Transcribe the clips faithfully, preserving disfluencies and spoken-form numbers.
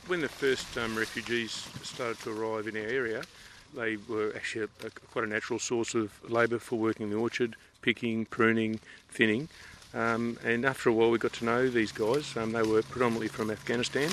when the first um, refugees started to arrive in our area, they were actually a, a, quite a natural source of labour for working in the orchard, picking, pruning, thinning. Um, and after a while we got to know these guys. Um, they were predominantly from Afghanistan.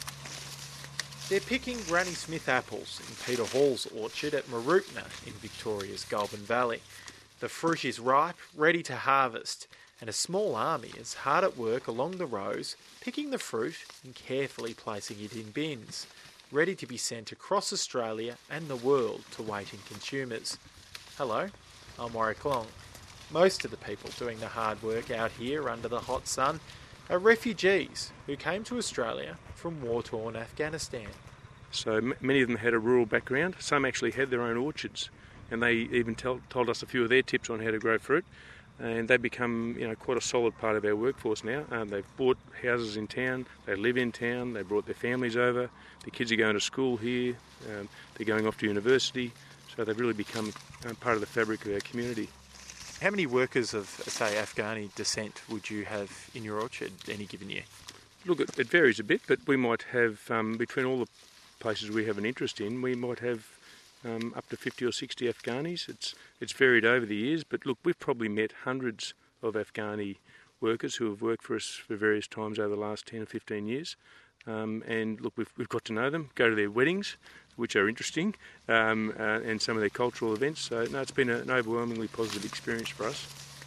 They're picking Granny Smith apples in Peter Hall's orchard at Mooroopna in Victoria's Goulburn Valley. The fruit is ripe, ready to harvest, and a small army is hard at work along the rows, picking the fruit and carefully placing it in bins, ready to be sent across Australia and the world to waiting consumers. Hello, I'm Warwick Long. Most of the people doing the hard work out here under the hot sun are refugees who came to Australia from war-torn Afghanistan. So m- many of them had a rural background. Some actually had their own orchards, and they even tell, told us a few of their tips on how to grow fruit. And they've become, you know, quite a solid part of our workforce now. Um, they've bought houses in town, they live in town, they brought their families over, the kids are going to school here, um, they're going off to university, so they've really become uh, part of the fabric of our community. How many workers of, say, Afghani descent would you have in your orchard any given year? Look, it, it varies a bit, but we might have, um, between all the places we have an interest in, we might have Um, up to fifty or sixty Afghanis. It's it's varied over the years, but look, we've probably met hundreds of Afghani workers who have worked for us for various times over the last ten or fifteen years. Um, and look, we've, we've got to know them, go to their weddings, which are interesting, um, uh, and some of their cultural events. So, no, it's been a, an overwhelmingly positive experience for us.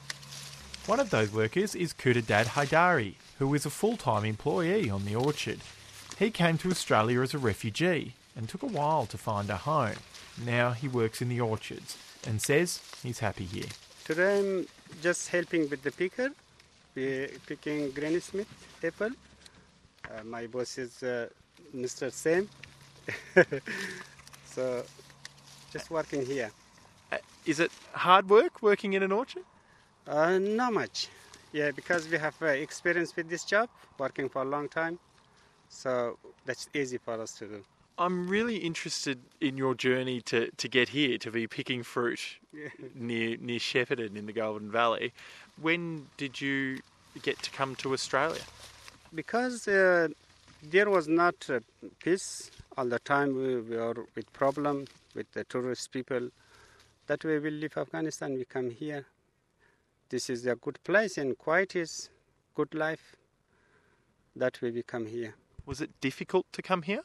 One of those workers is Kudadad Haidari, who is a full-time employee on the orchard. He came to Australia as a refugee and took a while to find a home. Now he works in the orchards and says he's happy here. Today I'm just helping with the picker. We're picking Granny Smith apple. Uh, my boss is uh, Mister Sam. So just working here. Uh, is it hard work working in an orchard? Uh, not much. Yeah, because we have uh, experience with this job, working for a long time. So that's easy for us to do. I'm really interested in your journey to, to get here, to be picking fruit near near Shepparton in the Goulburn Valley. When did you get to come to Australia? Because uh, there was not uh, peace all the time. We, we were with problem with the tourist people. That way we leave Afghanistan, we come here. This is a good place and quiet is good life. That way we come here. Was it difficult to come here?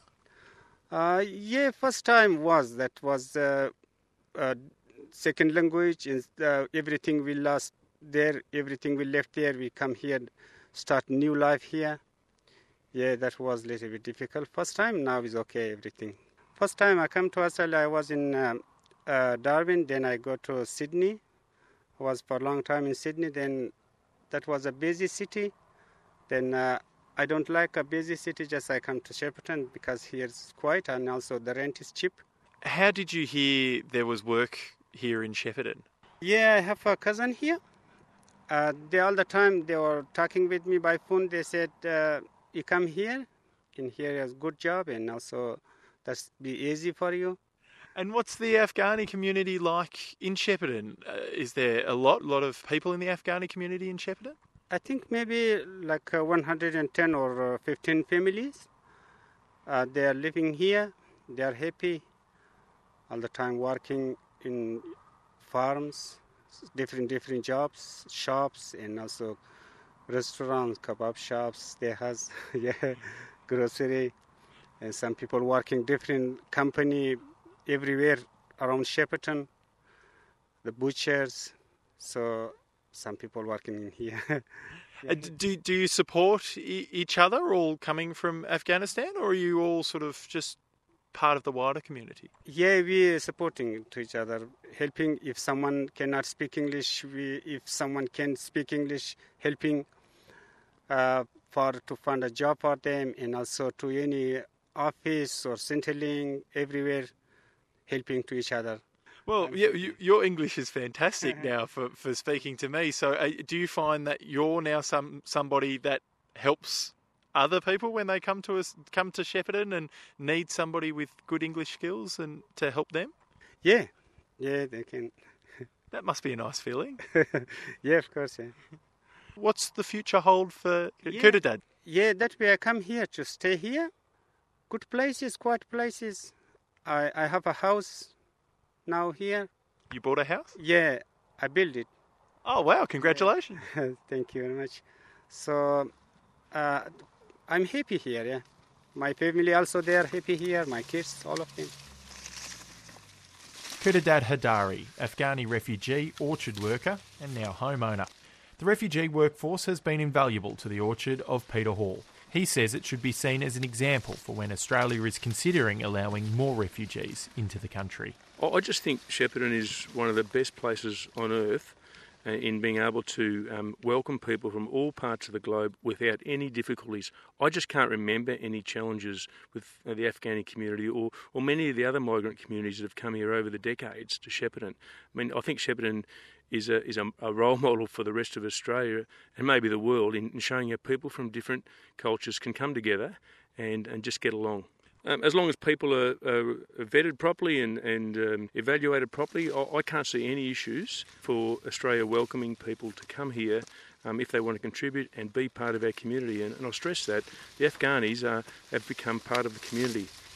Uh, yeah, first time was, that was uh, uh, second language, and uh, everything we lost there, everything we left there, we come here, start new life here. Yeah, that was a little bit difficult. First time, now is okay, everything. First time I come to Australia, I was in um, uh, Darwin, then I go to Sydney. I was for a long time in Sydney, then that was a busy city. Then uh, I don't like a busy city, just I come to Shepparton because here it's quiet and also the rent is cheap. How did you hear there was work here in Shepparton? Yeah, I have a cousin here. Uh, they all the time they were talking with me by phone. They said, uh, you come here, and here is a good job and also that's be easy for you. And what's the Afghani community like in Shepparton? Uh, is there a lot, lot of people in the Afghani community in Shepparton? I think maybe like uh, one hundred ten or uh, fifteen families. Uh, they are living here. They are happy all the time working in farms, different different jobs, shops, and also restaurants, kebab shops. They has yeah, grocery, and some people working different company everywhere around Shepparton. The butchers, so. Some people working in here. Yeah. Do do you support e- each other, all coming from Afghanistan, or are you all sort of just part of the wider community? Yeah, we are supporting to each other, helping if someone cannot speak English. We, if someone can speak English, helping uh, for to find a job for them, and also to any office or Centrelink, everywhere, helping to each other. Well, yeah, you, your English is fantastic now for, for speaking to me. So uh, do you find that you're now some somebody that helps other people when they come to us, come to Shepparton and need somebody with good English skills and to help them? Yeah, yeah, they can. That must be a nice feeling. Yeah, of course, yeah. What's the future hold for yeah. Kudadad? Yeah, that way I come here to stay here, good places, quiet places. I, I have a house now here. You bought a house? Yeah, I built it. Oh, wow. Congratulations. Thank you very much. So uh, I'm happy here, yeah. My family also, they are happy here, my kids, all of them. Kudadad Hadari, Afghani refugee, orchard worker and now homeowner. The refugee workforce has been invaluable to the orchard of Peter Hall. He says it should be seen as an example for when Australia is considering allowing more refugees into the country. I just think Shepparton is one of the best places on earth in being able to um, welcome people from all parts of the globe without any difficulties. I just can't remember any challenges with uh, the Afghani community or, or many of the other migrant communities that have come here over the decades to Shepparton. I mean, I think Shepparton is a is a, a role model for the rest of Australia and maybe the world in, in showing how people from different cultures can come together and, and just get along. Um, as long as people are, are vetted properly and, and um, evaluated properly, I, I can't see any issues for Australia welcoming people to come here um, if they want to contribute and be part of our community. And, and I'll stress that the Afghanis are, have become part of the community.